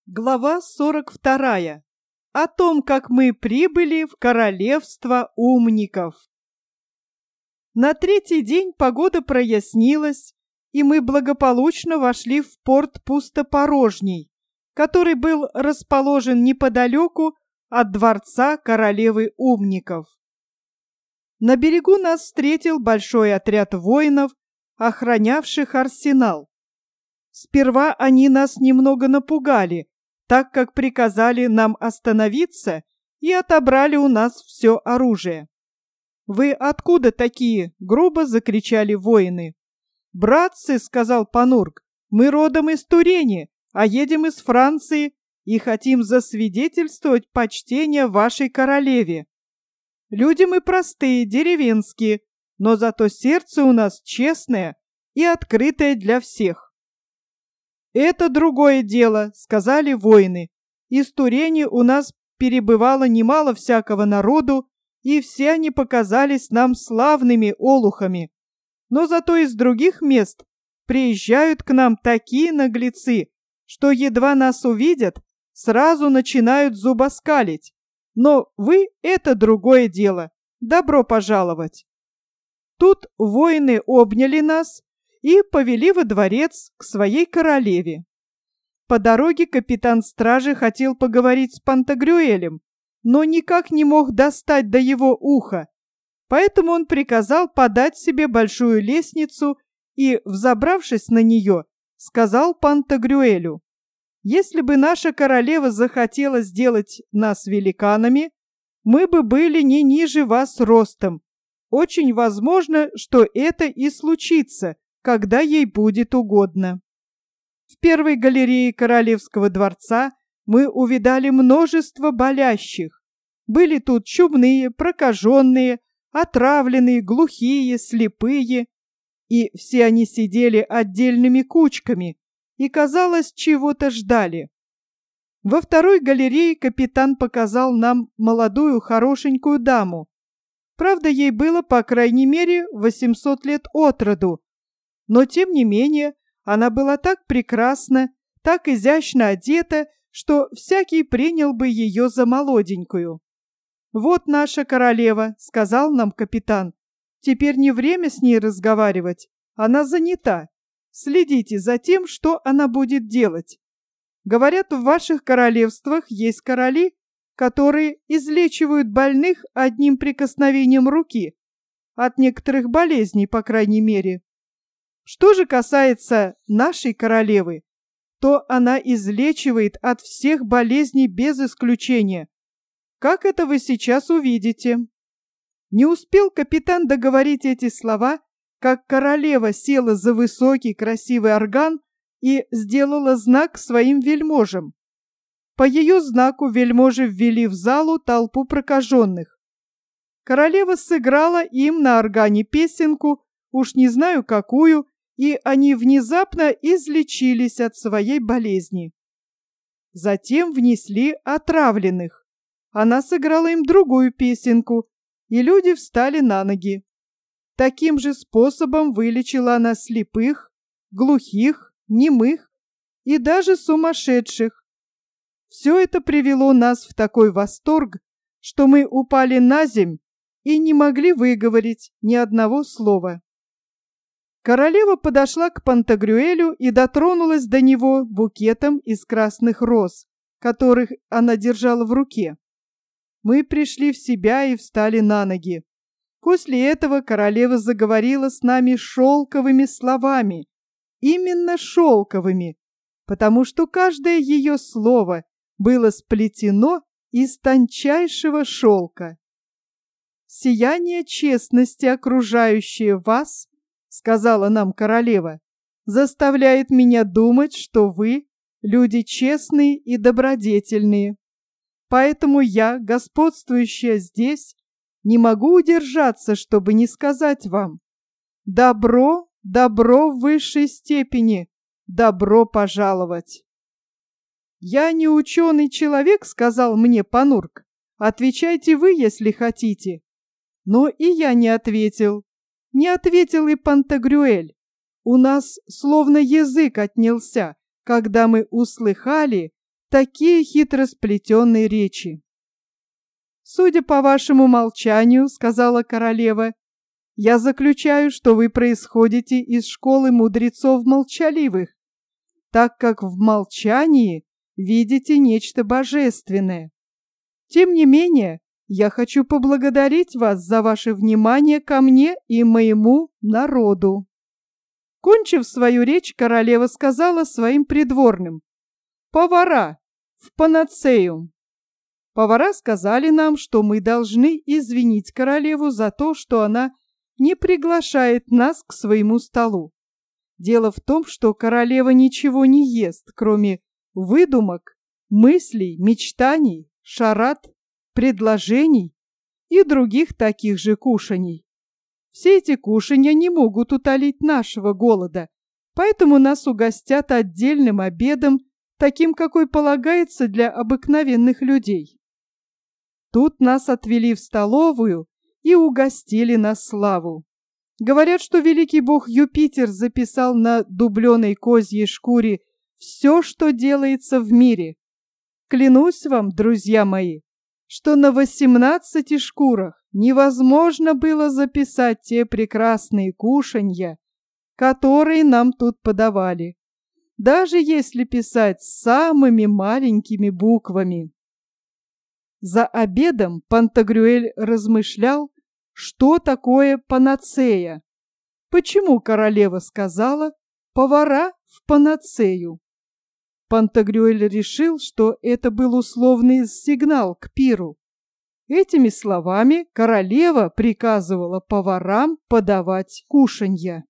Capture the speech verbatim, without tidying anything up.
Глава сорок вторая. О том, как мы прибыли в королевство умников. На третий день погода прояснилась, и мы благополучно вошли в порт Пустопорожний, который был расположен неподалеку от дворца королевы умников. На берегу нас встретил большой отряд воинов, охранявших арсенал. Сперва они нас немного напугали, так как приказали нам остановиться и отобрали у нас все оружие. «Вы откуда такие?» — грубо закричали воины. «Братцы», — сказал Панург, — «мы родом из Турени, а едем из Франции и хотим засвидетельствовать почтение вашей королеве. Люди мы простые, деревенские, но зато сердце у нас честное и открытое для всех». «Это другое дело», — сказали воины. «Из Турени у нас перебывало немало всякого народу, и все они показались нам славными олухами. Но зато из других мест приезжают к нам такие наглецы, что едва нас увидят, сразу начинают зубоскалить. Но вы — это другое дело. Добро пожаловать!» Тут воины обняли нас и повели во дворец к своей королеве. По дороге капитан стражи хотел поговорить с Пантагрюэлем, но никак не мог достать до его уха, поэтому он приказал подать себе большую лестницу и, взобравшись на нее, сказал Пантагрюэлю: «Если бы наша королева захотела сделать нас великанами, мы бы были не ниже вас ростом. Очень возможно, что это и случится, когда ей будет угодно». В первой галерее королевского дворца мы увидали множество болящих. Были тут чумные, прокаженные, отравленные, глухие, слепые, и все они сидели отдельными кучками и, казалось, чего-то ждали. Во второй галерее капитан показал нам молодую хорошенькую даму. Правда, ей было, по крайней мере, восемьсот лет от роду, но, тем не менее, она была так прекрасна, так изящно одета, что всякий принял бы ее за молоденькую. «Вот наша королева», — сказал нам капитан. «Теперь не время с ней разговаривать, она занята. Следите за тем, что она будет делать. Говорят, в ваших королевствах есть короли, которые излечивают больных одним прикосновением руки, от некоторых болезней, по крайней мере. Что же касается нашей королевы, то она излечивает от всех болезней без исключения, как это вы сейчас увидите». Не успел капитан договорить эти слова, как королева села за высокий красивый орган и сделала знак своим вельможам. По ее знаку вельможи ввели в залу толпу прокаженных. Королева сыграла им на органе песенку, уж не знаю какую, и они внезапно излечились от своей болезни. Затем внесли отравленных. Она сыграла им другую песенку, и люди встали на ноги. Таким же способом вылечила она слепых, глухих, немых и даже сумасшедших. Все это привело нас в такой восторг, что мы упали на земь и не могли выговорить ни одного слова. Королева подошла к Пантагрюэлю и дотронулась до него букетом из красных роз, которых она держала в руке. Мы пришли в себя и встали на ноги. После этого королева заговорила с нами шелковыми словами, именно шелковыми, потому что каждое ее слово было сплетено из тончайшего шелка. «Сияние честности, окружающее вас, — сказала нам королева, — заставляет меня думать, что вы люди честные и добродетельные. Поэтому я, господствующая здесь, не могу удержаться, чтобы не сказать вам: добро, добро в высшей степени, добро пожаловать». «Я не ученый человек, — сказал мне Панург, — отвечайте вы, если хотите». Но и я не ответил. Не ответил и Пантагрюэль. У нас словно язык отнялся, когда мы услыхали, такие хитросплетенные речи. «Судя по вашему молчанию, — сказала королева, — я заключаю, что вы происходите из школы мудрецов молчаливых, так как в молчании видите нечто божественное. Тем не менее, я хочу поблагодарить вас за ваше внимание ко мне и моему народу». Кончив свою речь, королева сказала своим придворным: «Повара, в панацею!» Повара сказали нам, что мы должны извинить королеву за то, что она не приглашает нас к своему столу. Дело в том, что королева ничего не ест, кроме выдумок, мыслей, мечтаний, шарад, предложений и других таких же кушаний. Все эти кушанья не могут утолить нашего голода, поэтому нас угостят отдельным обедом, таким, какой полагается для обыкновенных людей. Тут нас отвели в столовую и угостили на славу. Говорят, что великий бог Юпитер записал на дубленой козьей шкуре все, что делается в мире. Клянусь вам, друзья мои, что на восемнадцати шкурах невозможно было записать те прекрасные кушанья, которые нам тут подавали, даже если писать самыми маленькими буквами. За обедом Пантагрюэль размышлял, что такое панацея, почему королева сказала «повара в панацею». Пантагрюэль решил, что это был условный сигнал к пиру. Этими словами королева приказывала поварам подавать кушанья.